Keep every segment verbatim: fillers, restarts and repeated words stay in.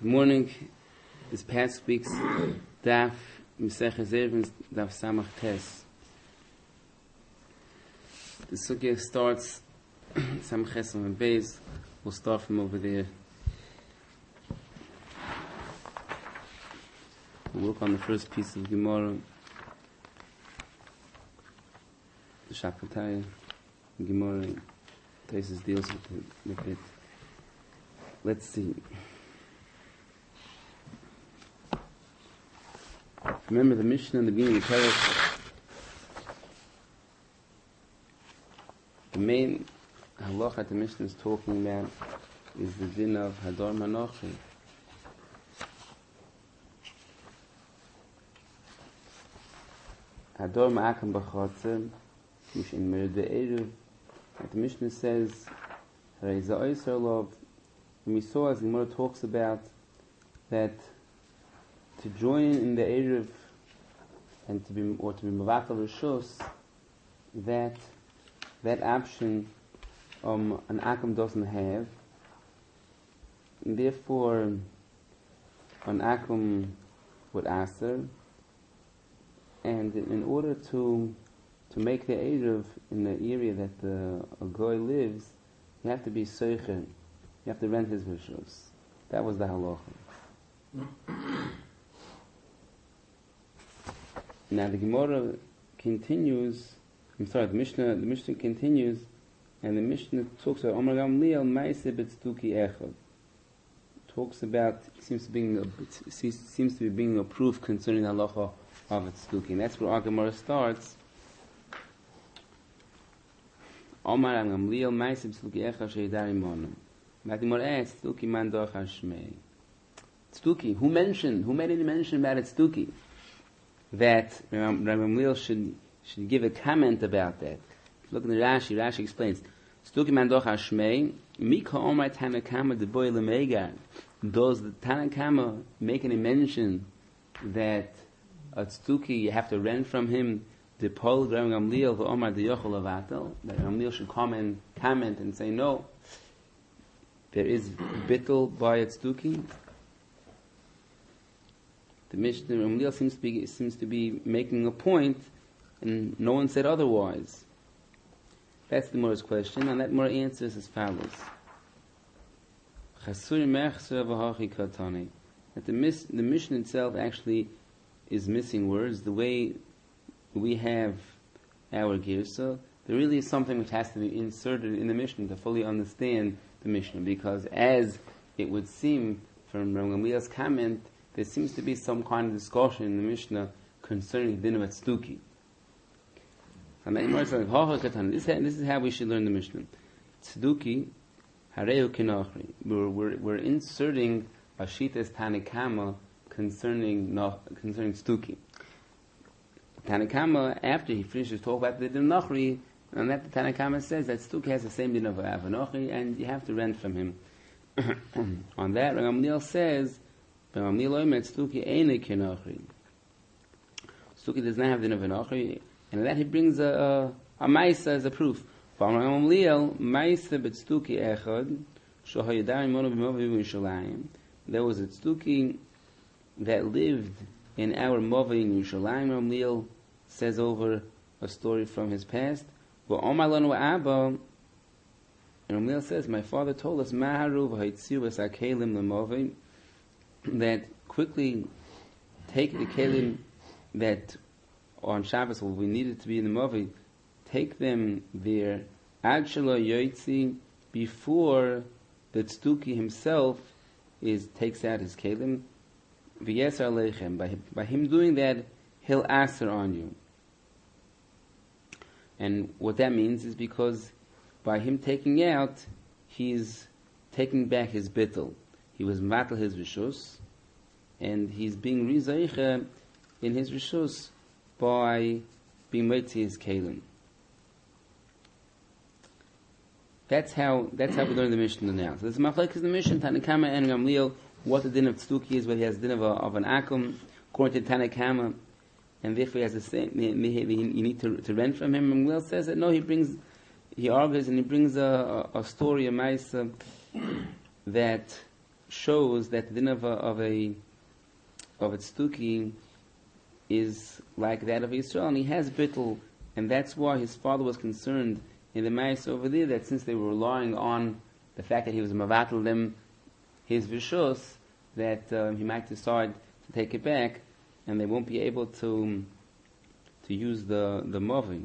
Good morning. This past week's Daf Mesechus Eruvin, Daf Samach Tes. The sugya starts Samach Tes on Beis. We'll start from over there. We'll work on the first piece of Gemara, the Shakataya Gemara. Tesis deals with it, with it. Let's see. Remember the Mishnah in the beginning of the Perek. The main halacha that the Mishnah is talking about is the din of Hador Manochi. Hador Ma'akam B'chotzer, Mish in Merde Eruv. The Mishnah says, Reiza Oyser Lov. And we saw, as the Gemara talks about, that to join in the Eruv and to be, or to be Mavatal Rishos, that that option um, an Akam doesn't have, and therefore an Akam would answer, and in order to to make the Eruv in the area that the a Goy lives, you have to be Seicher, you have to rent his Rishos. That was the halacha. Now the Gemara continues. I'm sorry. The Mishnah. The Mishnah continues, and the Mishnah talks about Omar Gamliel Ma'aseh B'Tzduki Echad. Talks about seems to be a, seems to be being a proof concerning the halacha of Tzduki, and that's where our Gemara starts. Omar Gamliel Ma'aseh B'Tzduki Echad Sheidari Monam. Now the Gemara asks Tzduki Man Doch Hashmei. Tzduki. Who mentioned? Who made any mention about Tzduki? That Rabbi Gamliel should should give a comment about that. Look in the Rashi. Rashi explains. Stuki mandoch hashmei mika omar Tanakama de boy lemegar. Does the Tanakama make any mention that a Stuki you have to rent from him the Paul Rabbi Gamliel the Omar de Yochel Avatel? That Rabbi Gamliel should come and comment and say no. There is bittul by a Stuki. The Mishnah Ramliel seems to be seems to be making a point, and no one said otherwise. That's the Gemara's question, and that Gemara answers as follows: That the mis- the Mishnah itself actually is missing words. The way we have our girsa, there really is something which has to be inserted in the Mishnah to fully understand the Mishnah, because as it would seem from Ramliel's comment, there seems to be some kind of discussion in the Mishnah concerning the din of Tzduki. This, this is how we should learn the Mishnah. Tzduki, hareu kinachri. We're, we're, we're inserting a shitas Tanakama concerning concerning Tzduki. Tanakama, after he finishes talking about the din of Nachri, and that the Tanakama says that Tzduki has the same din of Avanochi, and you have to rent from him. On that, Ramliel says, Stuki does not have the Navanachri, and that he brings a, a, a Maisa as a proof. There was a Tzduki that lived in our Mova in Yerushalayim. Ramliel says over a story from his past. And Ramliel says, my father told us, that quickly take the kelim that on Shabbos we needed to be in the Movi, take them there ad shelo yoitzi, before the Tzduki himself is takes out his kelim v'yesar lechem. By by him doing that, he'll answer on you. And what that means is because by him taking out, he's taking back his bittul. He was matal his rishus, and he's being rizaycha in his rishus by being mitzi his kalim. That's how that's how we learn the Mishnah now. So this machlekes is the Mishnah Tanakama and Gamliel. What the din of Tzduki is, whether he has the din of, a, of an akum according to Tanakama, and therefore he has the same. You need to, to rent from him. And Gamliel says that no, he brings, he argues and he brings a, a, a story, a ma'isa that shows that the din of a of a of a tzduki is like that of Yisrael, and he has bittul, and that's why his father was concerned in the Ma'is over there that since they were relying on the fact that he was mavatal them his vishus, that um, he might decide to take it back, and they won't be able to to use the the mavi.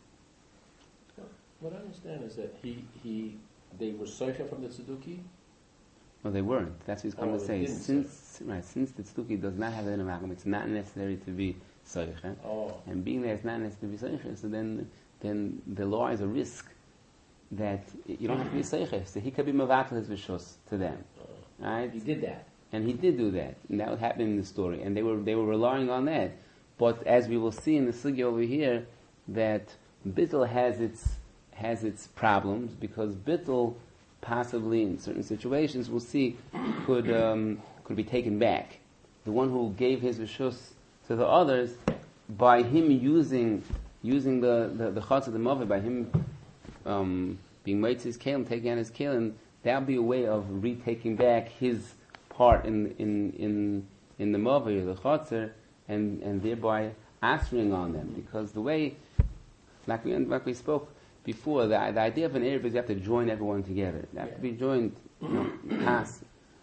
What I understand is that he he they were soicha from the tzduki. No, they weren't. That's what he's coming Oh, to they say. didn't Since say. right, since the tzduki does not have an amagam, it's not necessary to be soicha. Oh. And being that it's not necessary to be soicha, so then then the law is a risk that you don't have to be soicha. So he could be mavatal his vishus to them, Uh, right? He did that. And he did do that, and that was happening in the story. And they were they were relying on that. But as we will see in the sugya over here, that bittul has its has its problems because bittul possibly in certain situations we'll see could um, could be taken back. The one who gave his rishus to the others, by him using using the the, the chutz of the mother, by him um, being made his kalim, taking out his kalim, that would be a way of retaking back his part in in in in the mother or the chutzer, and and thereby answering on them, because the way, like we like we spoke before, the, the idea of an Erev is you have to join everyone together. They have Yeah. to be joined, you know, pass.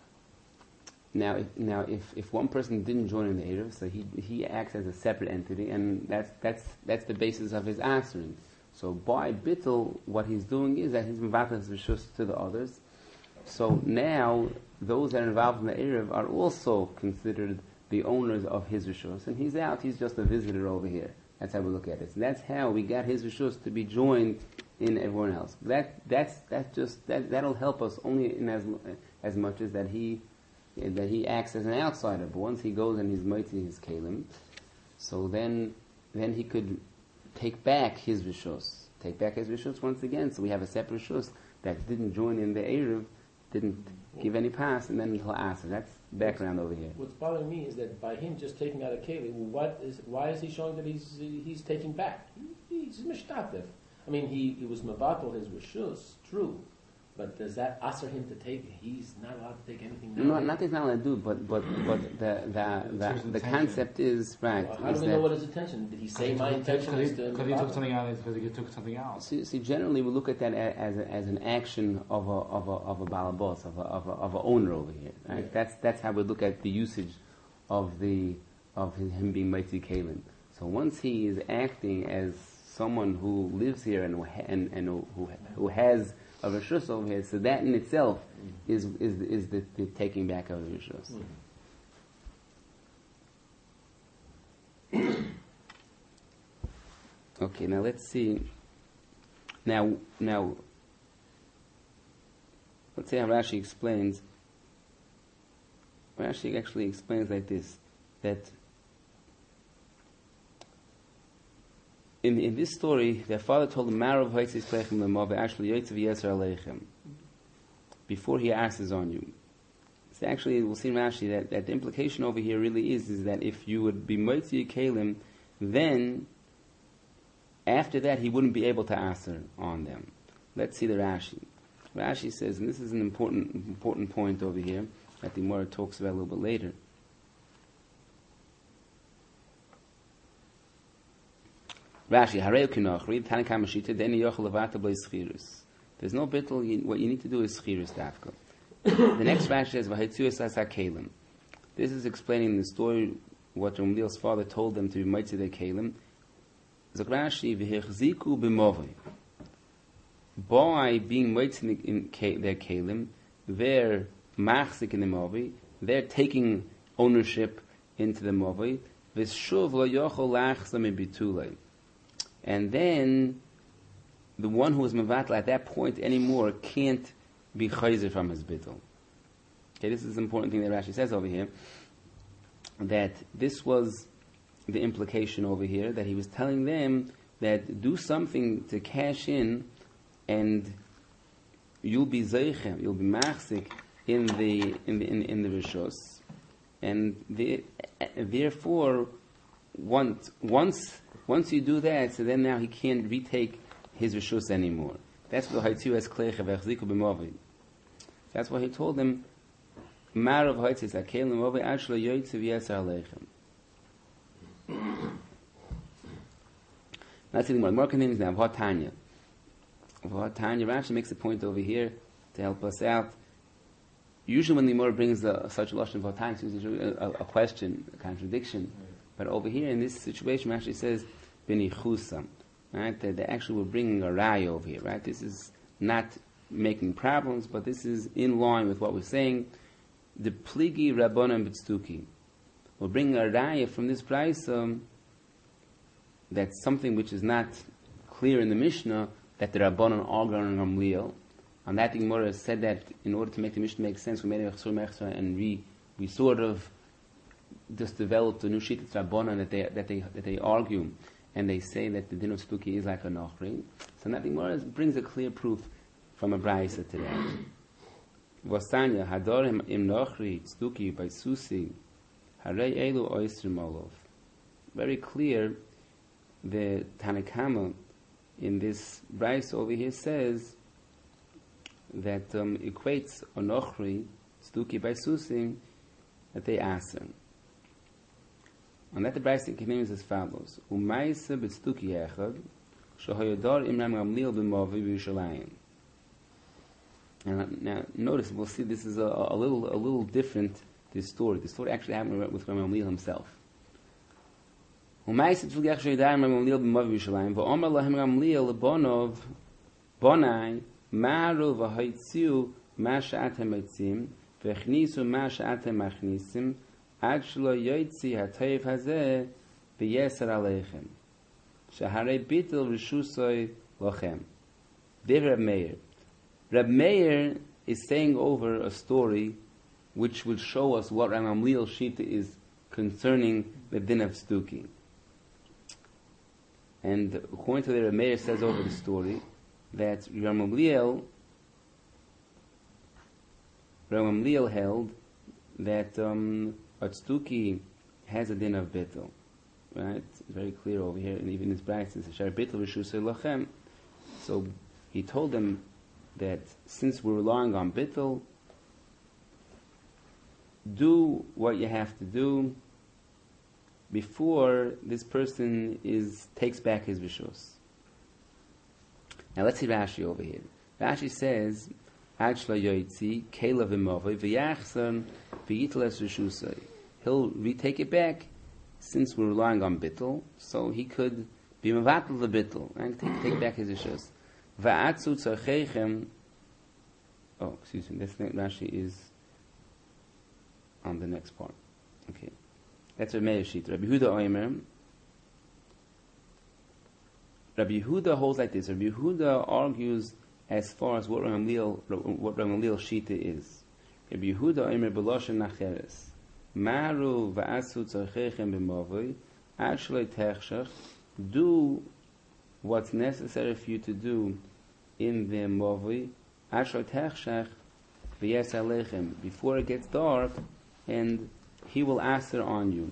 Now, if, now, if, if one person didn't join in the Erev, so he he acts as a separate entity, and that's that's that's the basis of his answering. So by bittul, what he's doing is that he's mevatel his rishus to the others. So now, those that are involved in the Erev are also considered the owners of his rishus, and he's out. He's just a visitor over here. That's how we look at it. So that's how we got his rishus to be joined in everyone else. That that's that's just that that'll help us only in as as much as that he that he acts as an outsider. But once he goes and he's mighty his kalim, so then then he could take back his rishus, take back his rishus once again. So we have a separate rishus that didn't join in the Erev, didn't give any pass, and then he'll ask. That's background over here. What's bothering me is that by him just taking out a keli, what is why is he showing that he's he's taking back? He's mishtatev. I mean, he, he was mabatel his rishus, true, but does that aser him to take? He's not allowed to take anything. No, not that he's not allowed to do, but but but the the the, the concept is right. Well, how is do we that know what his intention? Did he say my intention is to? Because he took something out. Because he took something out. See, see, generally we look at that a- as a, as an action of a of a of a balabos, of a of a of a owner over here. Right? Yeah. That's that's how we look at the usage of the of him being mighty kalim. So once he is acting as someone who lives here and who ha- and, and who, who who has a rishus over here, so that in itself Mm. is is is the, the taking back of the rishus. Mm. Okay, now let's see. Now, now, let's see how Rashi explains. Rashi actually explains like this: that in in this story, their father told them, "Marav haitzis plechem lemov actually yotzav yeser aleichem." Before he asks on you. So actually, we'll see in Rashi that, that the implication over here really is is that if you would be motzi kalim, then after that he wouldn't be able to answer on them. Let's see the Rashi. Rashi says, and this is an important important point over here that the Gemara talks about a little bit later. Rashi, Harei Kinoch, read Tanakh Mashita, then yochel levata b'leis schirus. There's no bittul. You, what you need to do is schirus dafka. The next Rashi says, "V'haitzuas as kalim." This is explaining the story what Ramliel's father told them to be mitzvah their kalim. Zok Rashi, "V'hechziku b'movei." By being mitzvah in their kalim, they're machzik in the movei. They're taking ownership into the movei. V'shuv lo yochol lachzam bitulei. And then the one who is mevatel at that point anymore can't be chayzer from his bittul. Okay, this is an important thing that Rashi says over here, that this was the implication over here, that he was telling them that do something to cash in and you'll be zeichem, you'll be machzik in the in the in, in the rishos, and the, therefore once once once you do that, so then now he can't retake his rishus anymore. That's what the Haitzu has kleche v'achziku b'movi. That's why he told them, Marav Hoitzis Akelim Movi Ashla Yoitziv Yeser Aleichem. Let's see the more. More continues now. V'ha Tanya. V'ha Tanya. Rashi makes a point over here to help us out. Usually when the Gemara brings a, such a lashon v'ha Tanya, it's usually a, a, a question, a contradiction. But over here in this situation, Rashi says B'ni Chusam. Right? They, they actually were bringing a raya over here. Right? This is not making problems, but this is in line with what we're saying. The pligi rabbanon b'tzduki. We're bringing a raya from this price. Um, that's something which is not clear in the Mishnah, that the rabbanon argue on Gamliel. On that, the Gemara said that in order to make the Mishnah make sense, we made a chsur mechsur, and we we sort of just developed a new sheet of rabbanon that they that they that they argue, and they say that the din of tzduki is like a nochri. So that the Gemara brings a clear proof from a brayso to that. V'asanya hadorim im nochri tzduki by susi harei elu oisrim olov. Very clear. The Tanakama in this brayso over here says that um, equates onochri tzduki by susim that they answer. And that the brayso continues as follows: Umayse b'tzduki echad shehoyodar imram gamliel b'movi b'Yerushalayim. And now notice, we'll see this is a, a little a little different. This story, the story actually happened with Rabbi Gamliel himself. Umayse b'tzduki echad shehoyodar imram gamliel b'movi b'Yerushalayim v'omer lahem Gamliel lebonov bonai maru v'hoitziu ma she'atem hoitzim v'chnisu ma she'atem machnisim ad shelo yoitzi ha'toiv hazeh v'yeser aleichem sheharei bitul rishusoi lochem. Dev Reb Meir. Reb Meir is saying over a story which will show us what Reb Gamliel Shita is concerning the din of tzduki. And according to the Reb Meir says over the story that Reb Gamliel Reb Gamliel held that um, a tzduki has a din of bittul. Right? It's very clear over here, and even in his practice, Shar bittul rishusei lachem. So he told them that since we're relying on bittul, do what you have to do before this person is takes back his rishus. Now let's see Rashi over here. Rashi says, Ad shelo yoitzi kela v'movei v'yachzon v'yitles rishusei. He'll retake it back, since we're relying on bittul, so he could be mevatel the bittul and take, take back his rishus. Va'atzu tzarcheichem. Oh, excuse me. This Rashi is on the next part. Okay, that's Reb Meir Shita. Rabbi Yehuda Oimer. Rabbi Yehuda holds like this. Rabbi Yehuda argues as far as what Rabbi Gamliel what Rabbi Gamliel Shita is. Rabbi Yehuda Oimer beloshen nacheres. Maru va'asu tzarcheichem b'movoi ad shelo techshach. Do what's necessary for you to do in the movoi ad shelo techshach v'yes aleichem, before it gets dark, and he will answer on you.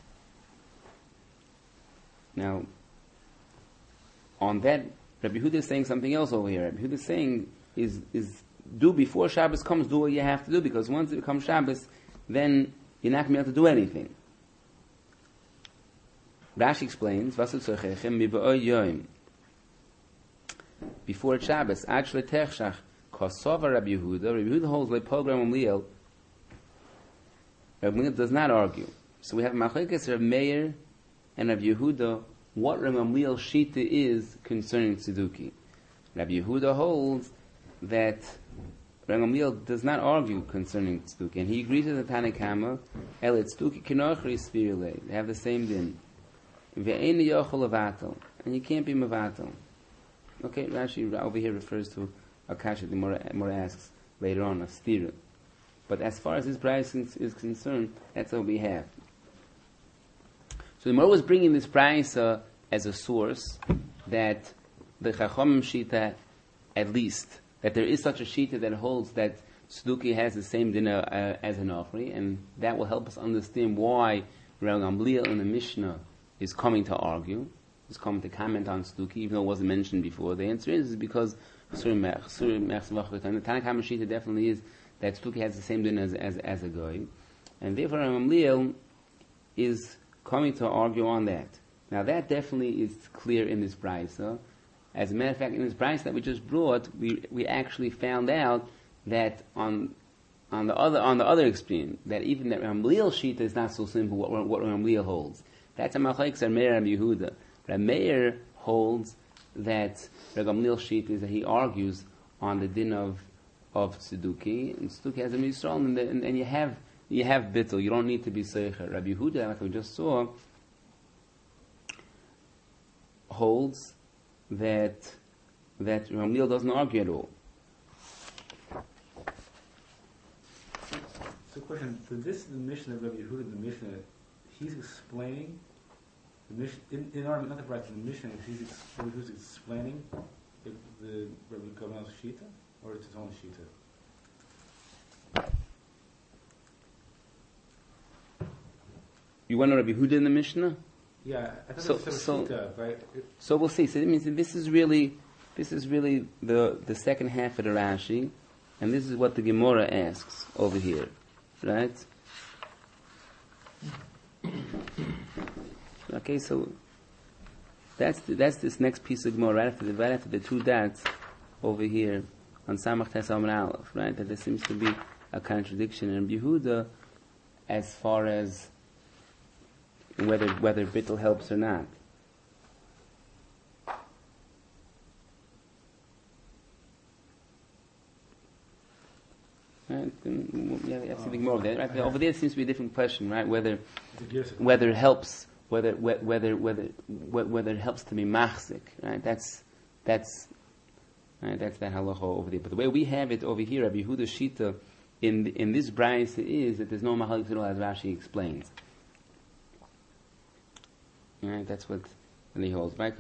Now, on that, Rabbi Yehuda is saying something else over here. Rabbi Yehuda is saying is is do before Shabbos comes, do what you have to do, because once it becomes Shabbos, then you're not going to be able to do anything. Rashi explains, before Shabbos, ad shelo techshach kosova Rabbi Yehuda. Rabbi Yehuda holds like Paul Gamliel. Rabbi Gamliel does not argue. So we have machlekes Reb Meir and Rabbi Yehuda, what Rabbi Gamliel Shita is concerning tzduki. Rabbi Yehuda holds that Rabbi Gamliel does not argue concerning tzduki, and he agrees with the Tanakama, el tzduki kenochri spirule. They have the same din. Ve'en yochol levatel, and you can't be mevatel. Okay, Rashi over here refers to a kasha the Mora asks later on, a stira. But as far as this price is concerned, that's what we have. So the Mora was bringing this price uh, as a source that the Chacham Shita, at least, that there is such a Shita that holds that tzduki has the same dinner uh, as an offering, and that will help us understand why Rabbi Gamliel in the Mishnah is coming to argue, is coming to comment on tzduki, even though it wasn't mentioned before. The answer is because the Tanakh Shita definitely is that Stuki has the same din as, as, as a goy. And therefore Gamliel is coming to argue on that. Now that definitely is clear in this brisa. As a matter of fact, in this brisa that we just brought, we we actually found out that on on the other on the other extreme, that even that Gamliel shita is not so simple. What what Gamliel holds, that's a machlekes Rameir and Yehuda. Rameir holds that Gamliel shita is that he argues on the din of of Tzeduki, and Tzeduki has a Yisrael, and, and, and you have you have bittul. You don't need to be seicher. Rabbi Yehuda, like we just saw, holds that that Gamliel doesn't argue at all. So, question: so this is the mission of Rabbi Yehuda. The mission he's explaining the mission in, in our not the right the mission. He's ex, Rabbi Yehuda's explaining the, the Rabbi Gamliel's shita, or it's his own shita. You want to know Rabbi Yehuda in the Mishnah? Yeah, I thought so, it was so, shita, right? So we'll see. So it means that this is really, this is really the the second half of the Rashi, and this is what the Gemara asks over here, right? Okay, so that's the, that's this next piece of Gemara right after the right after the two dots over here on Samach Tes Amud Aleph, right? That there seems to be a contradiction in Yehuda as far as whether whether bittul helps or not. Right? And, yeah, we have to think more of that. Right? Over there seems to be a different question, right? Whether whether it helps, whether whether whether whether it helps to be machzik, right? That's that's right, that's that halacha over there. But the way we have it over here, Rabbi Yehuda Shita, in in this brayse is that there's no mahalik at all, as Rashi explains. Right, that's what he holds. Right,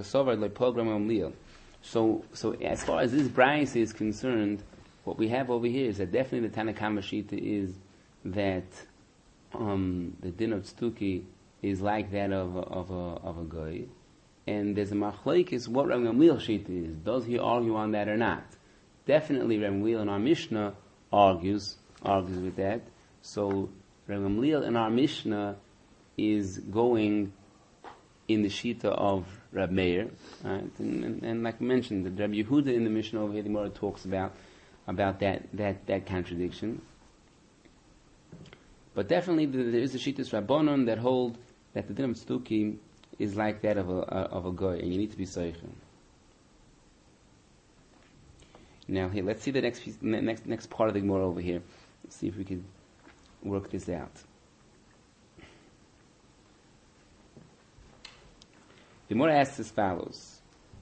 so so as far as this brayse is concerned, what we have over here is that definitely the Tanakama Shita is that um, the din of Tzeduki is like that of a, of a of a goy, and there's a machlek is what Rabbi Gamliel Shita is. Does he argue on that or not? Definitely, Rabbi Gamliel in our Mishnah argues argues with that. So Rabbi Gamliel in our Mishnah is going in the Shita of Rab Meir, right? And, and, and like I mentioned, the Rabbi Yehuda in the Mishnah over here, the Gemara talks about about that that that contradiction. But definitely, the, there is a Shitas Rabbanon that hold that the din of Tzeduki is like that of a uh, of a goy, and you need to be seicher. Now, here, let's see the next piece, next next part of the Gemara over here. Let's see if we can work this out. The Gemara asks as follows.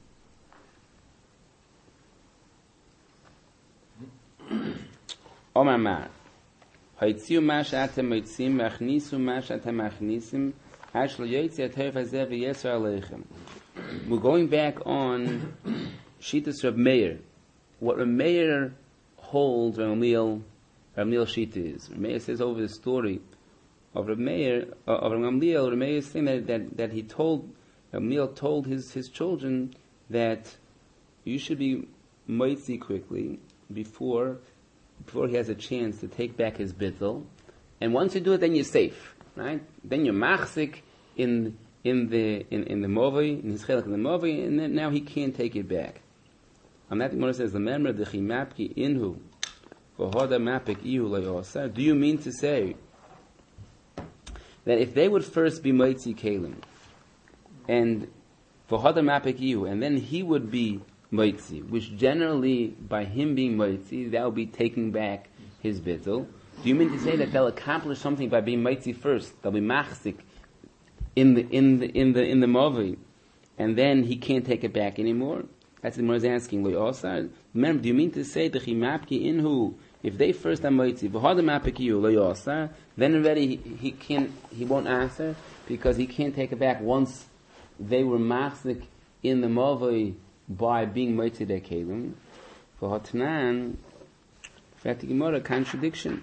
Omar Mar, Haitziu ma she'atem moitzim, v'achnisu ma she'atem achnisim, ha'shlo yotzi ha'toif hazeh v'yeser aleichem. We're going back on Shitas Rab Meir. What Rab Meir holds, Rab Gamliel, Rab Gamliel Shita is. Rab Meir says over the story of Rab Meir, uh, of Rab Gamliel, Rab Meir is saying that, that, that he told, Rab Gamliel told his, his children that you should be moitzi quickly before before he has a chance to take back his bittul, and once you do it, then you're safe, right? Then you're machzik in in the in, in the movi, in his chelik in the movi, and then now he can't take it back. And that Gemara says the memra dechimapki inhu v'hoda mapik ihu layosar. Do you mean to say that if they would first be moitzi kelim and v'hoda mapik ihu, and then he would be moitzi, which generally, by him being moitzi, that will be taking back his bittul. Do you mean to say that they'll accomplish something by being moitzi first? They'll be machzik in the in the in the in the movi, and then he can't take it back anymore. That's what the Gemara is asking. Remember, do you mean to say the chimapki inhu? If they first are moitzi, v'hada mapikiyu loyosar, then already he, he can't, he won't answer because he can't take it back once they were machzik in the movi by being moitzi their kelim. For Hotnan, fact, the Gemara contradiction.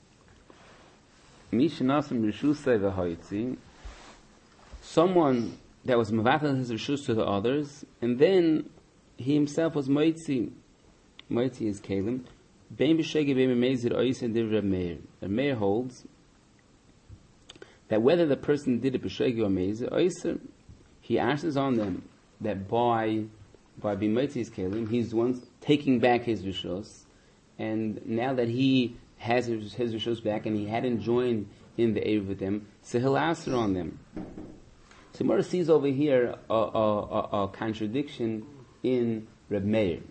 Mishnasam rishusay v'hoitzi. Someone that was mevatel his rishus to the others, and then he himself was moitzi. Moitzi is kelim. Bein b'shegi bein b'mezid oisen div Reb Meir. Reb Meir holds that whether the person did it b'shegi or mezid oisen, he answers on them that by by being Moitzi's Kelim, he's the one taking back his Rishos, and now that he has his, his Rishos back and he hadn't joined in the Erev with them, so he'll answer on them. So Mora sees over here a, a, a, a contradiction in Reb Meir.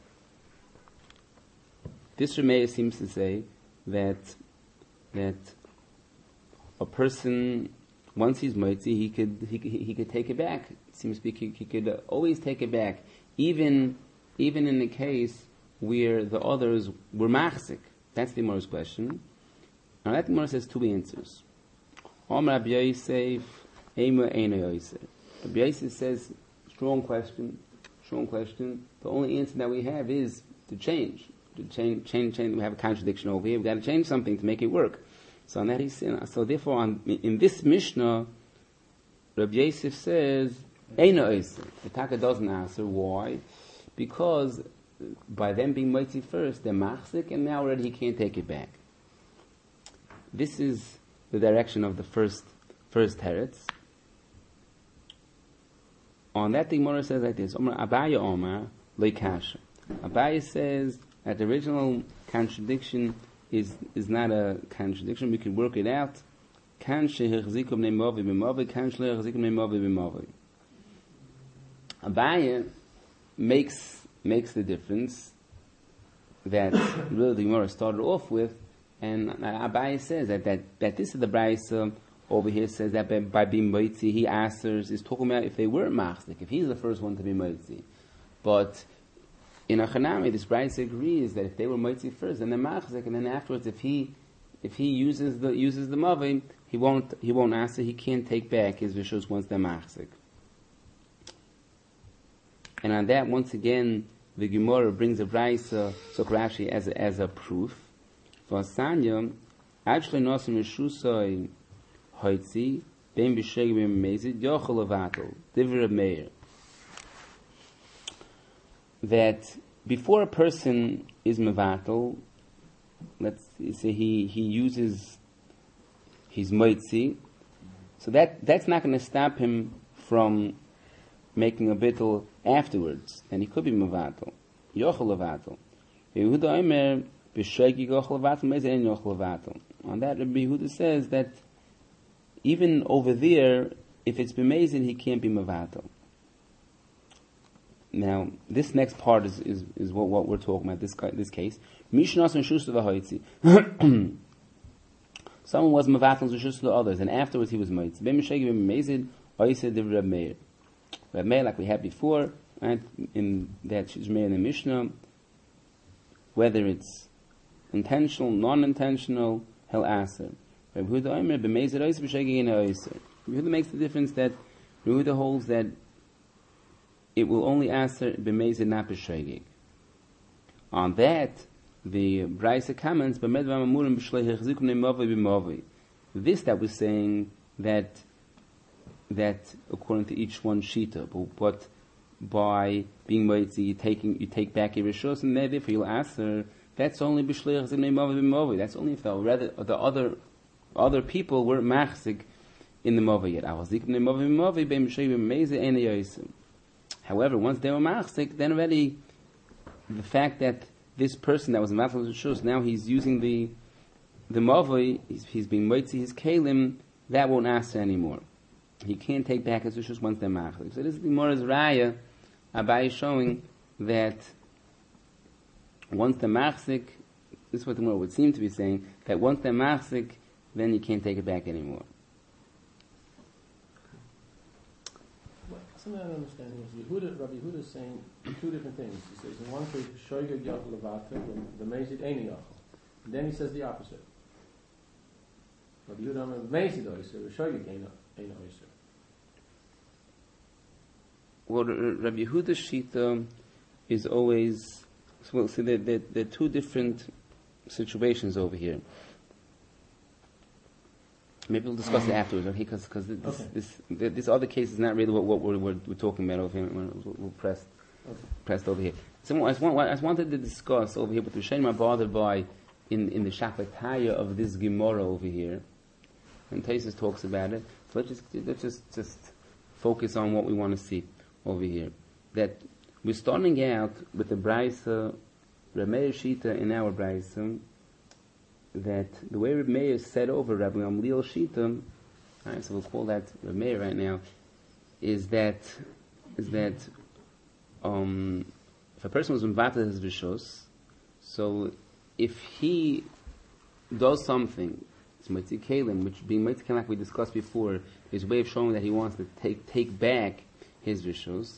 This Reb Meir seems to say that that a person, once he's Moitzi, he could he, he could take it back. It seems to be he, he could always take it back, even even in the case where the others were machzik. That's the Gemara's question. Now that Gemara says two answers. Om Rabbi Yosef, Ema Eino Yosef. Rabbi Yosef says, strong question, strong question. The only answer that we have is to change, to change, change, change. We have a contradiction over here. We've got to change something to make it work. So on that he's so therefore on, in this Mishnah, Rabbi Yosef says, Eino Yosef. The Taka doesn't answer. Why? Because by them being mighty first, they're machzik, and now already he can't take it back. This is the direction of the first first teretz. On that, the Gemara says like this: Omar Abaya Omar Leikasha. Abaya says that the original contradiction is is not a contradiction. We can work it out. Kan shehechzikum neimovi b'movi, kan shehechzikum neimovi b'movi. Abaya makes makes the difference that really the Gemara started off with, and Abaye says that, that, that this is the Braisa over here says that by, by being Moitzi, he answers, is talking about if they were Machzik, if he's the first one to be Moitzi. But in Achanami, this Braisa agrees that if they were Moitzi first, then they're Machzik, and then afterwards, if he if he uses the uses the Mavim, he won't he won't answer, he can't take back his Rishos once they're Machzik. And on that, once again, the Gemara brings a Braisa, so Rashi, as a, as a proof. For Sanya, actually nosim Rishusoi Hoitzi, Ben B'Shegi Ben Mezid, Yochel Levatel, Divrei Meir. That before a person is Mevatel, let's say he, he uses his Moitzi, so that, that's not going to stop him from making a bittul afterwards, and he could be mevatel, yochel levatel. Yehuda Omer b'shegi yochel levatel, mezeh en yochel levatel. On that, Rabbi Yehuda says that even over there, if it's b'mezid, he can't be mevatel. Now, this next part is is, is what, what we're talking about. This this case, mishnas and shus v'hoitzi. Someone was mevatel to shus the others, and afterwards he was moitzi. Ben b'shegi ben b'mezid, oiseh divrei Reb Meir. Reb Meir, like we had before, right, in that Shizmei in the Mishnah, whether it's intentional, non-intentional, he'll answer. Reb Yehuda Omer b'mezid oiseh b'shegi in oiseh. Reb Yehuda makes the difference that Reb Yehuda holds that it will only answer b'mezid, not b'shegi. On that, the Braisa comments, b'med v'amamurim b'shlei hechzikum ne'movi b'movi. This that was saying that that according to each one shita, but, but by being moitzi, you taking you take back your rishos, and therefore you'll answer. That's only b'shliach zimnei movi b'movi. That's only if the rather the other other people were machzik in the movi yet. However, once they were machzik, then already the fact that this person that was machzik rishos, now he's using the the movi, he's, he's being moitzi his kalim, that won't answer anymore. He can't take back his rishos once they're machzik. So this is the Gemara's raya, Abai showing that once they're machzik, this is what the Gemara would seem to be saying, that once they're machzik, then you can't take it back anymore. Well, something I don't understand is Yehuda, Rabbi Yehuda is saying two different things. He says in one case, shoygeg yachol levatel, the mezid eini yachol. And then he says the opposite. Rabbi Yehuda Omer mezid oiseh, shoygeg eini oiseh. Well, Rabbi Yehuda's shita is always, well, see, there, there, there are two different situations over here. Maybe we'll discuss it afterwards, okay? Because this, okay. this, this, this other case is not really what, what we're, we're, we're talking about over here. We're, we're pressed, okay. pressed over here. So I just, want, I just wanted to discuss over here what Rishonim are bothered by in, in the Shapataya of this Gemara over here. And Taisus talks about it. So let's just, let's just, just focus on what we want to see over here. That we're starting out with the Braisa, Reb Meir Shita in our Braisa, that the way Reb Meir said over Rabbi Gamliel Shita, right, so we'll call that Reb Meir right now, is that, is that, um, if a person was invited his Rishos, so if he does something, it's Moitzi Kalim, which being Moitzi Kalim like we discussed before, is a way of showing that he wants to take take back his Rishos.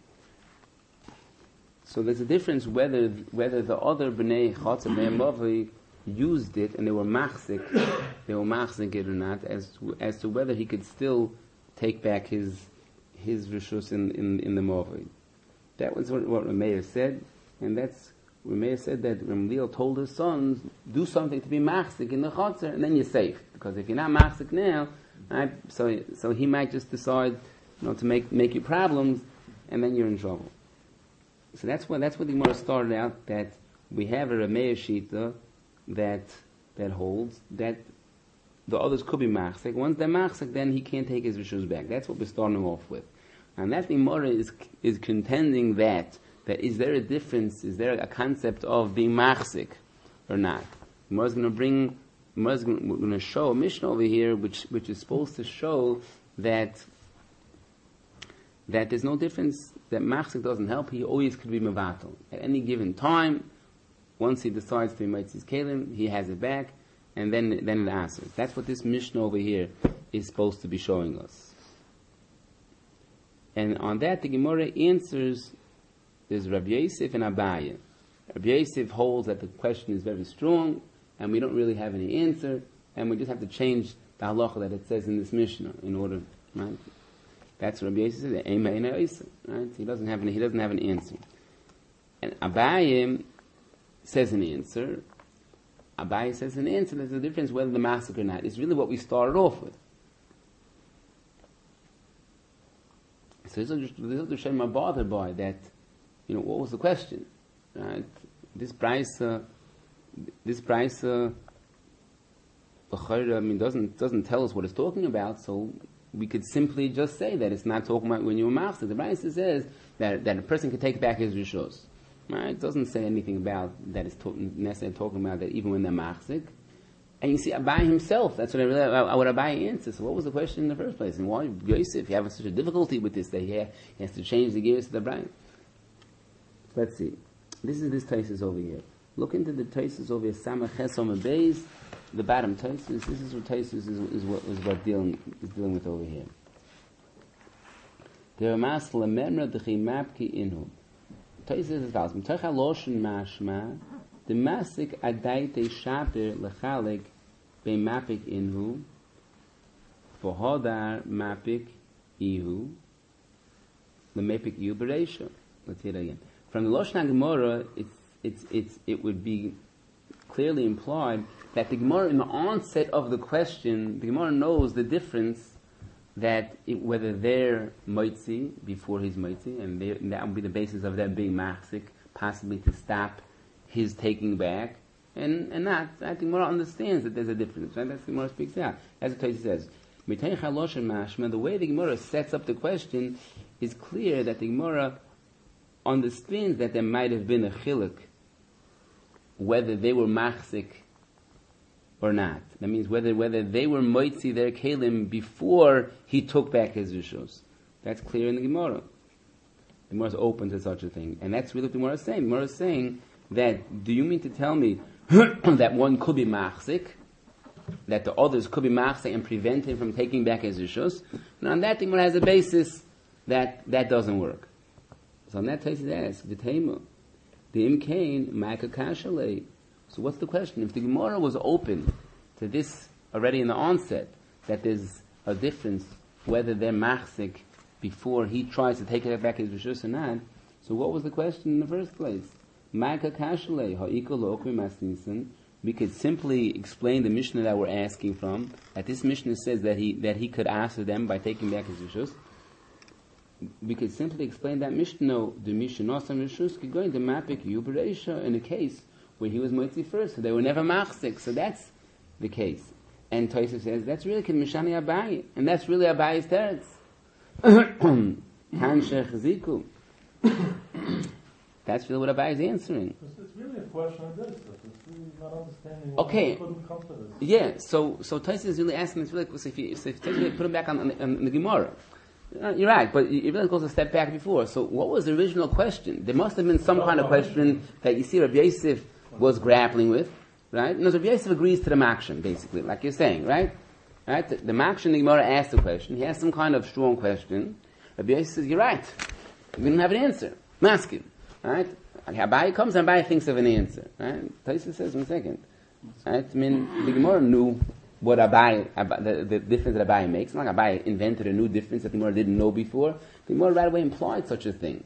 So there's a difference whether whether the other B'nai Chatz and B'nai Mavi used it and they were machzik, they were machzik it or not, as to, as to whether he could still take back his his Rishos in, in, in the Mavi. That was what, what Rameir said, and that's Rameir said that Ramliel told his sons, do something to be machzik in the Chatzar, and then you're safe. Because if you're not machzik now, right, so so he might just decide, you know, to make make you problems, and then you're in trouble. So that's what that's what the Gemara started out, that we have a Rameir Shita that that holds that the others could be machzik. Once they're machzik, then he can't take his rishus back. That's what we're starting off with. And that the Gemara is is contending that that is there a difference? Is there a concept of being machzik or not? The Gemara is going to bring. Gemara is going to show a Mishnah over here, which which is supposed to show that that there's no difference. That machzik doesn't help. He always could be mevatel at any given time. Once he decides to be Moitzi's Kalim, he has it back, and then then it answers. That's what this Mishnah over here is supposed to be showing us. And on that, the Gemara answers, there's Rabbi Yosef and Abaye. Rabbi Yosef holds that the question is very strong, and we don't really have any answer, and we just have to change the halacha that it says in this Mishnah in order, right? That's what Rabbi Yosef says, right? He doesn't have any, he doesn't have an answer. And Abaye says an answer. Abaye says an answer. There's a difference whether the massacre or not. It's really what we started off with. So this is the Shem are bothered by that. You know, what was the question? Right? This price, uh, this price, uh, I mean, doesn't doesn't tell us what it's talking about. So we could simply just say that it's not talking about when you were master. The price says that that a person can take back his rishos. Right? It doesn't say anything about that it's to- necessarily talking about that even when they're machzik. And you see Abaye himself, that's what I really, I would Abaye answer. So what was the question in the first place? And why, Yosef, you have such a difficulty with this that he, ha- he has to change the gears to the brain? Let's see. This is this Taisus over here. Look into the Taisus over here, Samach Chesom Beis, the bottom Taisus. This is what Taisus is, is what is what dealing is dealing with over here. There are mas lememra dechi mapki inhu. Taisus is as follows. M'tach haloshin mashma, the masik adaite shaper lechalik be mapik inhu, v'hodar mapik ihu, lemapik ihu bereisha. Let's hear it again. From the Loshan Gemara, it's it's it's it would be clearly implied that the Gemara in the onset of the question, the Gemara knows the difference that it, whether they're moitzi before he's moitzi, and, and that would be the basis of them being machzik, possibly to stop his taking back, and and not. I think Gemara understands that there's a difference. Right? That's what the Gemara speaks out. As the Torah says, the way the Gemara sets up the question is clear that the Gemara understands that there might have been a chiluk, whether they were machzik or not. That means whether whether they were moitzi their kelim before he took back his rishos. That's clear in the Gemara. The Gemara is open to such a thing, and that's really what the Gemara is saying. The Gemara is saying that, do you mean to tell me that one could be machzik, that the others could be machzik and prevent him from taking back his rishos? And on that, the Gemara has a basis that that doesn't work. So on that case it asks, V'teimu, the imkain ma'aka kashalei. So what's the question? If the Gemara was open to this already in the onset, that there's a difference whether they're machzik before he tries to take it back his rishus or not, so what was the question in the first place? Ma'aka kashalei ha'ikol lo'okmi masnisan. We could simply explain the Mishnah that we're asking from, that this Mishnah says that he that he could answer them by taking back his rishus. we could simply explain that Mishnah, the Mishnah Nosam Rishus, could go into Mapik Yubereisha in a case where he was Moitzi first, so they were never Machzik, so that's the case. And Tosfos says, that's really Mishani Abai, and that's really Abai's teretz. Han Shech Ziku. That's really what Abai is answering. It's really a question of this. It's really not understanding Okay. why couldn't come to this. Yeah, so so Tosfos is really asking this really, so if you, so if you put him back on, on, on the Gemara, uh, you're right, but it really goes a step back before. So what was the original question? There must have been some kind of question that you see Rabbi Yosef was grappling with, right? No, Rabbi Yosef agrees to the Makshan, basically, like you're saying, right? Right? The, the Makshan, the Gemara asked the question. He has some kind of strong question. Rabbi Yosef says, you're right. We don't have an answer. Masking. Right? Abai comes and Abai thinks of an answer. Right? Tosfos says, one second. Right? I mean, the Gemara knew what Abai, Abai the, the difference that Abai makes. It's not like Abai invented a new difference that the Gemara didn't know before. The Gemara right away implied such a thing.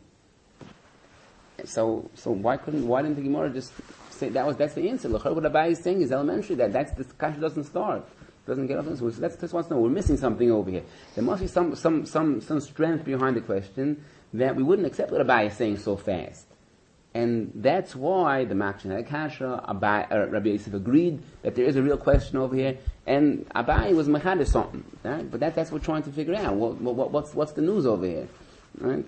So, so why couldn't, why didn't the Gemara just say that was, that's the answer? Look, what Abai is saying is elementary, that that's, this kasha doesn't start. Doesn't get off. So that's just wants to know. We're missing something over here. There must be some, some, some, some strength behind the question that we wouldn't accept what Abai is saying so fast. And that's why the Makshan had Kasha, Abai, uh, Rabbi Yosef agreed that there is a real question over here, and Abai was mechad or something. Right? But that, that's what we're trying to figure out. What, what, what's, what's the news over here? Right?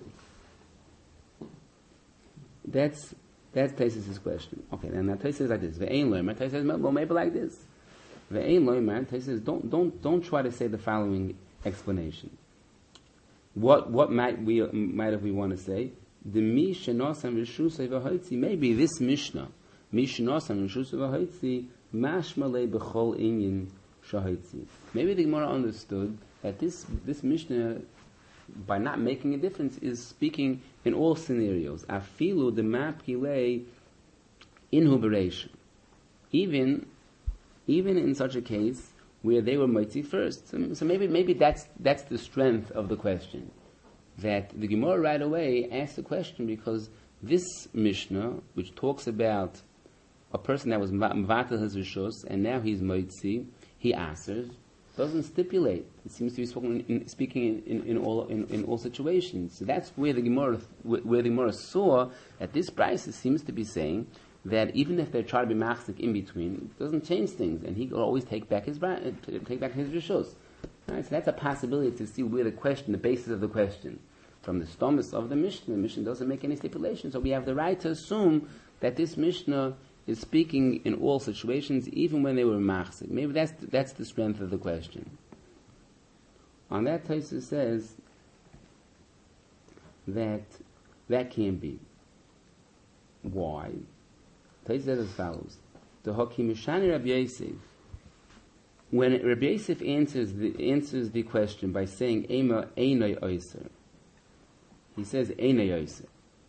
That's, that's Tosfos' question. Okay, then Tosfos says like this. Ve'ein loimer. Tosfos says, well, maybe like this. Ve'ein loimer. Tosfos says, don't, don't, don't try to say the following explanation. What, what might we, might have we want to say? The Mishnasam Rishusay v'Hoitzi, maybe this Mishnah, Mishnasam Rishusay v'Hoitzi, Mashmalei b'chol inyan shahoitzi. Maybe the Gemara understood that this this Mishnah, by not making a difference, is speaking in all scenarios. Afilu the map hilei inhu bereish. Even even in such a case where they were mitzi first. So, so maybe maybe that's that's the strength of the question. That the Gemara right away asked the question because this Mishnah, which talks about a person that was Mvatel his Rishos and now he's Moitzi, he answers, doesn't stipulate. It seems to be spoken in, speaking in, in, in all in, in all situations. So that's where the Gemara where the Gemara saw that this Brisa seems to be saying that even if they try to be machzik in between, it doesn't change things, and he will always take back his take back his Rishos. Right, so that's a possibility to see where the question, the basis of the question. From the stomus of the Mishnah, the Mishnah doesn't make any stipulation, so we have the right to assume that this Mishnah is speaking in all situations, even when they were machzik. Maybe that's that's the strength of the question. On that, Tosfos says that that can't be. Why? Tosfos says as follows: the Hakimishani Rabbi Yosef. When Rabbi Yosef answers the answers the question by saying Ema Einay Oyser, he says Einay Oyser.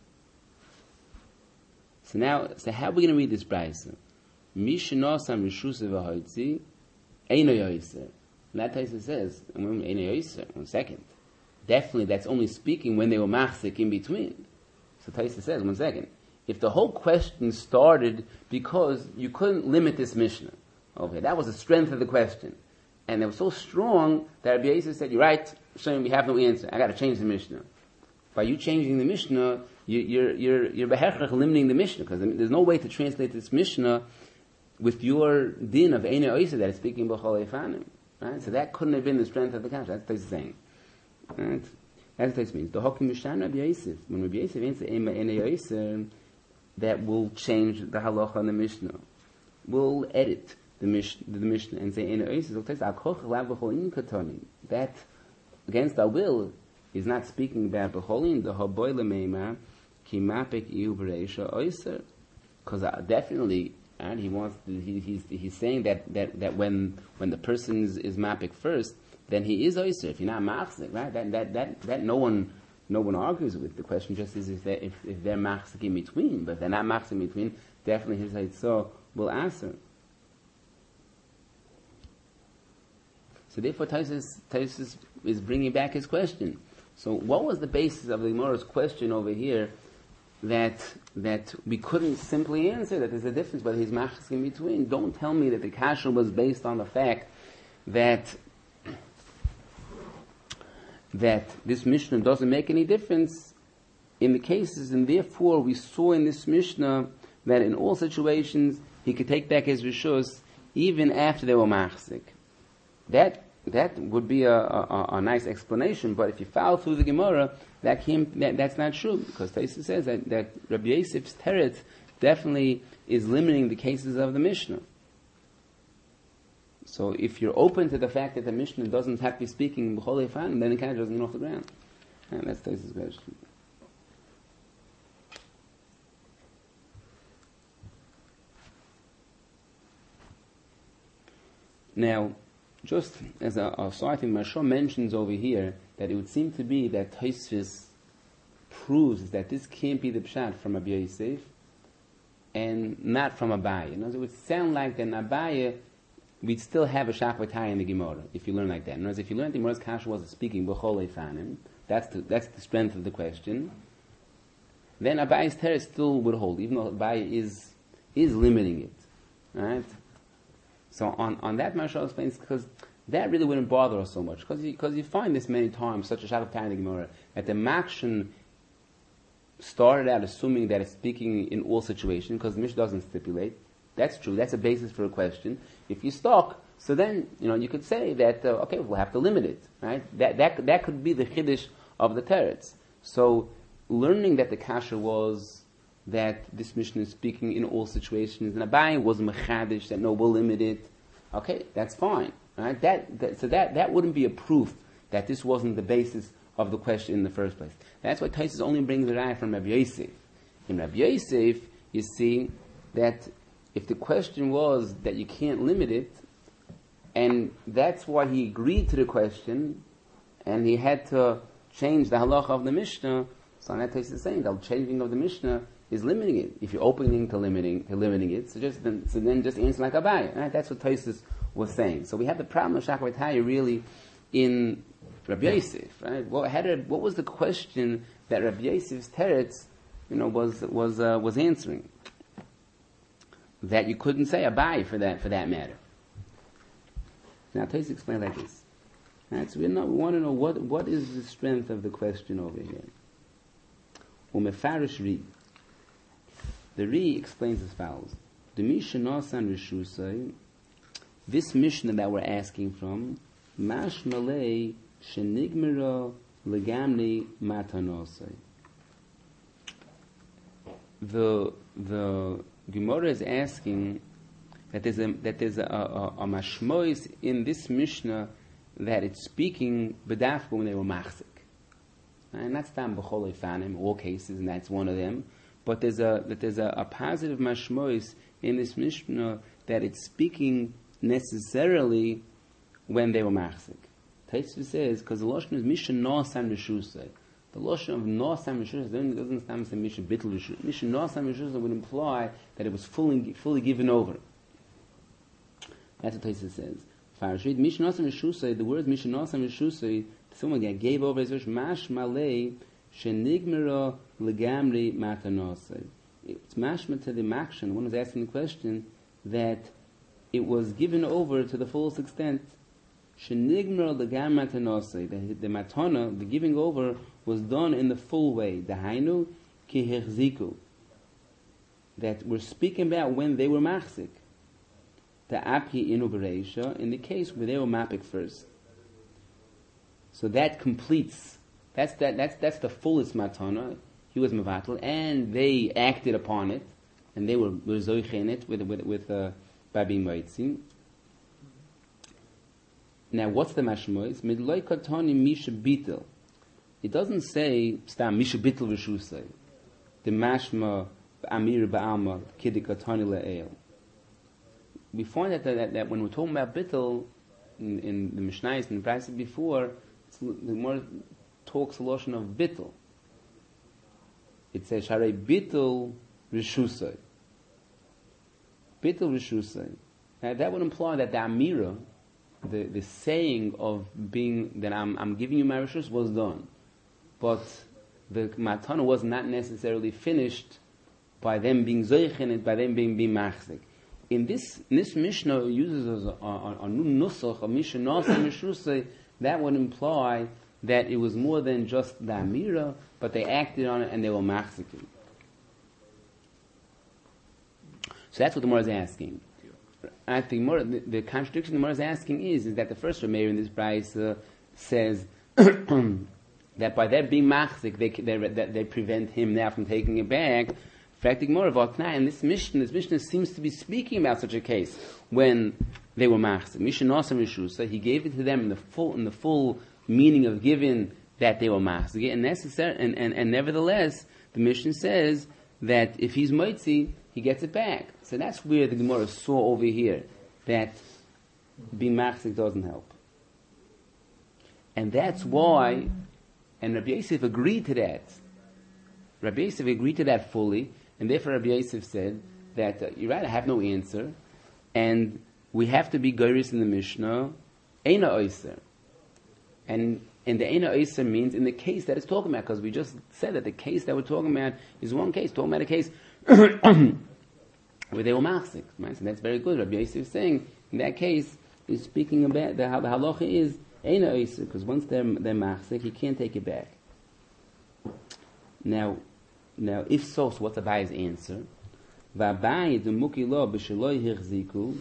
So now, so how are we going to read this brayso? Mishnasam Rishus v'Hoitzi Einay Oyser. And that Tosfos says, Einay Oyser. One second, definitely that's only speaking when they were machzik in between. So Tosfos says, one second, if the whole question started because you couldn't limit this Mishnah. Okay, that was the strength of the question. And it was so strong that Rabbi Yosef said, you're right, Shem, we have no answer. I got to change the Mishnah. By you changing the Mishnah, you, you're you're you're beherchach limiting the Mishnah, because there's no way to translate this Mishnah with your din of Einay Oyser that is speaking b'chol efanim. Right? So that couldn't have been the strength of the kasha. That's what he's saying. Right? That's what it means. The Hokim Mishan Rabbi Yosef. When Rabbi Yosef answers Einay Oyser, that will change the halacha in the Mishnah. We'll edit the Mishnah, the Mishnah and say Einay Oyser. That against our will is not speaking about b'cholin the haboy lemeima ki mapik iu b'reisha oyser, because definitely, and he wants to, he, he's he's saying that, that, that when when the person is, is mapik first, then he is oyser. If you're not machzik, right? That that that that no one no one argues with. The question just is if they if, if they're machzik in between, but if they're not machzik in between, definitely his heitzah will answer. So therefore, Tosfos Tosfos is bringing back his question. So what was the basis of the Gemara's question over here that that we couldn't simply answer, that there's a difference whether he's machzik in between? Don't tell me that the kasha was based on the fact that that this Mishnah doesn't make any difference in the cases, and therefore we saw in this Mishnah that in all situations he could take back his rishus even after they were machzik. That that would be a, a, a nice explanation, but if you follow through the Gemara, that, came, that that's not true, because Taisa says that, that Rabbi Yosef's teretz definitely is limiting the cases of the Mishnah. So if you're open to the fact that the Mishnah doesn't have to be speaking b'chol eifan, then it kind of doesn't get off the ground. And that's Taisa's question. Now, just as a, a side thing, Mashal mentions over here that it would seem to be that Tosfos proves that this can't be the pshat from Rabbi Yosef and not from Abaye. In other words, it would sound like that in Abaye we'd still have a shachvatay in the Gemara if you learn like that. In other words, if you learn the Gemara's kasha wasn't speaking b'chol eifanim, that's the that's the strength of the question. Then Abaye's teretz still would hold, even though Abaye is is limiting it, right? So on, on that, Mashal explains, because that really wouldn't bother us so much, because you, cause you find this many times, such a shachvatay in the Gemara, that the makshan started out assuming that it's speaking in all situations, because the Mishnah doesn't stipulate. That's true. That's a basis for a question. If you stalk, so then you know you could say that uh, okay, we'll have to limit it, right? That that that could be the chiddush of the teretz. So learning that the kasha was that this Mishnah is speaking in all situations, and Abaye was mechadish that no, we'll limit it. Okay, that's fine, right? That, that so that that wouldn't be a proof that this wasn't the basis of the question in the first place. That's why Tosfos only brings the raya from Rabbi Yosef. In Rabbi Yosef, you see that if the question was that you can't limit it, and that's why he agreed to the question, and he had to change the halacha of the Mishnah, so that Tosfos is saying the changing of the Mishnah is limiting it. If you're opening to limiting to limiting it, so just then, so then just answer like Abaye. Right? That's what Tosfos was saying. So we have the problem of shachvatay really in Rabbi Yosef, right? What, had a, what was the question that Rabbi Yosef's teretz, you know, was was uh, was answering? That you couldn't say Abaye for that for that matter. Now Tosfos explained like this. Right? So we, know, we want to know what what is the strength of the question over here. Umefarish Ri. The Ri explains as follows: the Mishnah Nasan Rishusay, this Mishnah that we're asking from, Mash Malay Shenigmira Legamni Matanosay. The the Gemara is asking that there's a that there's a, a, a mashmois in this Mishnah that it's speaking b'dafka when they were machzik, and that's tam b'chol eifanim in all cases, and that's one of them. But there's a that there's a, a positive mashmois in this Mishnah that it's speaking necessarily when they were machzik. Tosfos says because the lashon is mishan nasan rishusay. The lashon of nasan rishusay doesn't stand say mishan bittul rishusay. Mishan nasan rishusay would imply that it was fully fully given over. That's what Tosfos says. Farashid mishan nasan rishusay. The words mishan nasan rishusay. Someone that gave over his wish mash malay shenigmira legamri matanasay. It's mashma to the makshan. One was asking the question that it was given over to the fullest extent. Shenigmira legamri matanasay. The, the matana, the giving over, was done in the full way. The hainu ki hechziku. That we're speaking about when they were machzik. The api inu bereisha, in the case where they were mapik first. So that completes. That's that. That's that's the fullest matana. He was mevatel, and they acted upon it, and they were were zoich in it with with with uh, babi moitzin. Now, what's the mashmois? Midloi katani misha bitel. It doesn't say stam misha bitel v'shusay. The mashma amir ba'alma kidi katani le'el. We find that, that that when we're talking about bitel in, in the Mishnayos and the Braysos before, the more talks a lotion of bittul. It says Sharei bittul rishusay. Bittul rishusay. Now that would imply that the amira, the, the saying of being that I'm I'm giving you my rishus was done, but the matana was not necessarily finished by them being zoich in it, by them being being machzik. In this in this Mishnah uses a, a, a new nusach, a Mishnah Nasan Rishusay. That would imply that it was more than just the Amira, but they acted on it and they were machzikim. So that's what the Gemara is asking. I think more, the, the contradiction the Gemara is asking is, is that the first Rameir in this price uh, says that by that being machzik, they, they, that they prevent him now from taking it back. And this Mishnah, this Mishnah seems to be speaking about such a case when they were machzik. Mishnah Nasa Mishusa, he gave it to them in the full, in the full meaning of giving that they were machzik. And necessary, and, and, and nevertheless, the Mishnah says that if he's moitzi, he gets it back. So that's where the Gemara saw over here that being machzik doesn't help. And that's why, and Rabbi Yosef agreed to that. Rabbi Yosef agreed to that fully, and therefore Rabbi Yosef said that, uh, you're right, I have no answer, and we have to be goyris in the Mishnah, Eina Oyser. And, and the Eina Oyser means in the case that it's talking about, because we just said that the case that we're talking about is one case, talking about a case where they were machzik. Right? So that's very good. Rabbi Yosef is saying, in that case, he's speaking about the, how the halacha is Eina Oyser, because once they're, they're machzik, he can't take it back. Now, now, if so, so what's Abaye's answer? V'Abaye demuki lo b'sheloi hirziku.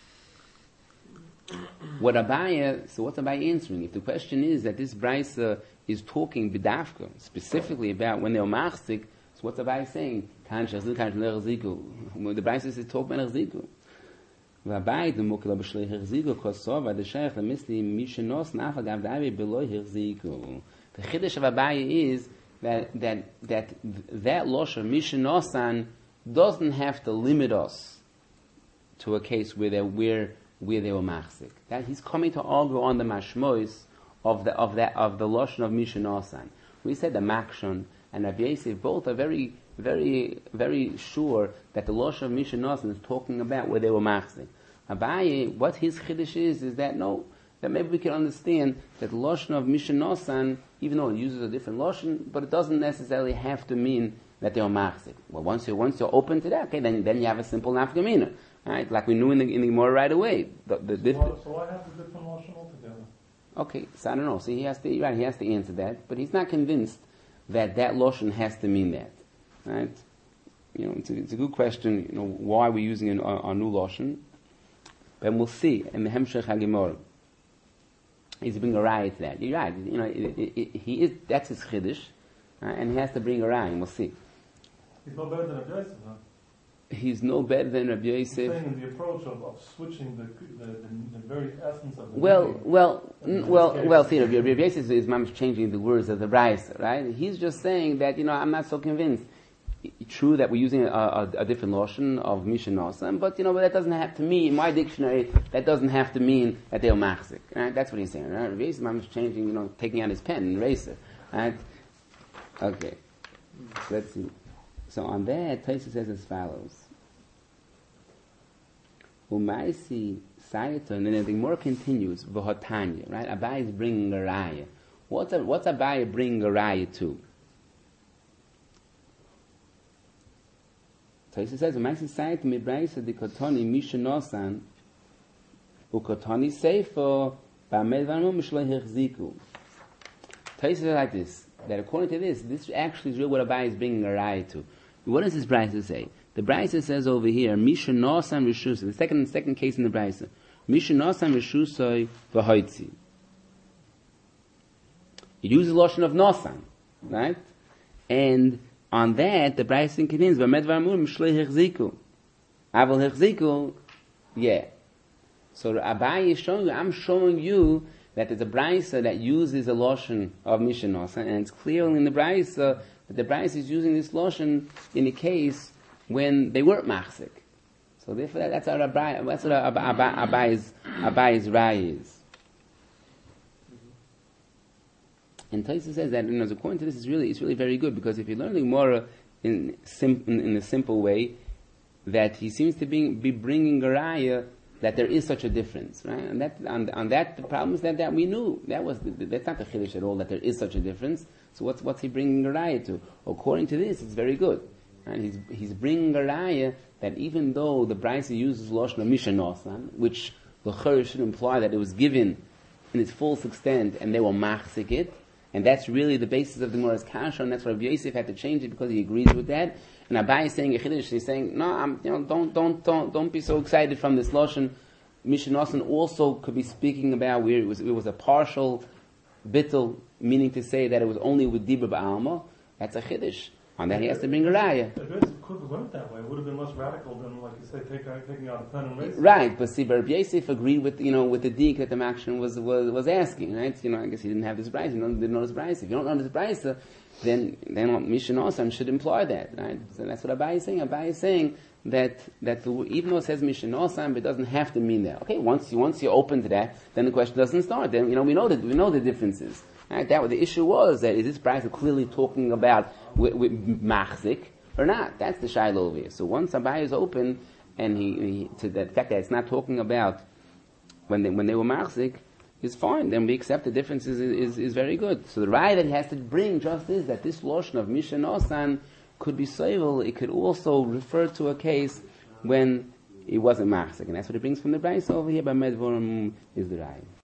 What Abaye, so what's Abaye answering? If the question is that this brisa is talking b'dafka, specifically about when they were machzik, so what's Abaye saying? Kan shechzik, kan shechzik hirziku. The brisa is talking about hirziku. V'Abaye demuki lo b'sheloi hirziku kosova d'sheich l'misli mishenos nafal gav d'Abaye b'loi hirziku. The chiddush of Abaye is that that that that losher mishenosan doesn't have to limit us to a case where they where where they were machzik. That he's coming to argue on the mashmois of the of that of the losher of mishenosan. We said the Makshon and Rabbi Yosef both are very very very sure that the losher of mishenosan is talking about where they were machzik. Abaye, what his chiddush is is that no. That maybe we can understand that the Lashon of Mishenosan, even though it uses a different Lashon, but it doesn't necessarily have to mean that they are machzik. Well, once you're, once you're open to that, okay, then, then you have a simple nafkamina. Right? Like we knew in the, in the Gemara right away. The, the diff- so, so I have the different Lashon altogether. Okay, so I don't know. So he has to, right, he has to answer that, but he's not convinced that that Lashon has to mean that. Right? You know, it's a, it's a good question, you know, why we're using an, our, our new Lashon. But we'll see in the Hemshech HaGemara. He's bring a raya to that. You're right. You know, it, it, it, he is. That's his chiddush, uh, and he has to bring a raya. And we'll see. He's no better than Rabbi Yosef, huh? He's no better than Rabbi Yosef. He's saying in the approach of, of switching the, the, the, the very essence of the Well, meaning. well, n- well, case. well. See, Rabbi, Rabbi Yosef is mamish changing the words of the brayso, right? He's just saying that, you know, I'm not so convinced. True that we're using a, a, a different lotion of Mishenosan, but you know, but that doesn't have to mean, in my dictionary, that doesn't have to mean that they're machzik. Right? That's what he's saying. Right? Rabbi Yosef is changing, you know, taking out his pen and eraser. Right? Okay. So let's see. So on that, Tosfos says as follows. Umaisi Sayato, and then the Gemara continues, V'hotanya, right? Abaye is bringing a raya. What's, a, what's Abaye bringing a raya to? Tosfos says, "Umaisi Sayato mibraisa dikotoni mishenosan ukotoni seifo ba'medvanu mishloi hechziku." Tosfos says like this, that according to this, this actually is really what Abaye is bringing a raya to. What does this brayso say? The brayso says over here, Mishenosan Rishusai, the second second case in the brayso, Mishenosan Rishusai v'hoitzi. It uses the lotion of Nosan, right? And on that, the brayso contains v'medvaramur mishlei hechziku. Aval hechziku, yeah. So Abaye is showing you, I'm showing you that there's a brayso that uses a lotion of Mishenosan, and it's clear in the brayso that the brayso is using this lotion in a case when they weren't machzik. So therefore, that, that's what Abaye, that's what Abaye's Abaye's raya is. And Tosfos says that, you know, according to this, it's really it's really very good, because if you're learning more in sim, in, in a simple way, that he seems to be, be bringing a raya that there is such a difference, right? And that on, on that the problem is that, that we knew that was the, that's not the chiddush at all, that there is such a difference. So what's what's he bringing a raya to? According to this, it's very good. And he's he's bringing a raya that even though the brayso uses loshon of mishenosan, which the church should imply that it was given in its full extent and they were machzik it, And that's really the basis of the Gemara's kasha, and that's why Rabbi Yosef had to change it because he agrees with that. And Abai is saying a chiddush. He's saying, no, I'm, you know, don't, don't, don't, don't be so excited from this lashon. Mishnosan also could be speaking about where it was, it was a partial bittul, meaning to say that it was only with dibur ba'alma. That's a chiddush. On that he has to bring a raya. If it could have went that way, it would have been less radical than, like you say, take, taking out the pen and race. Right, but see, Rabbi Yosef agreed with, you know, with the dik that the Makshan was, was, was asking, right? You know, I guess he didn't have this brayso, he didn't know this brayso. If you don't know this brayso, then, then Mishnah Osan should imply that, right? So that's what Abai is saying. Abai is saying that, that the, even though it says Mishnah Osan, it doesn't have to mean that. Okay, once you, once you're open to that, then the question doesn't start. Then, you know, we know that, we know the differences. Right? That, the issue was that, is this brayso clearly talking about with, with machzik or not? That's the shaila over here. So once Abai is open, and he, he to the fact that it's not talking about when they when they were machzik, is fine. Then we accept the differences is, is, is very good. So the raya that he has to bring just is that this lotion of Misha Nosan could be soivel. It could also refer to a case when it wasn't machzik, and that's what it brings from the brayso over here by Medvorim is the raya.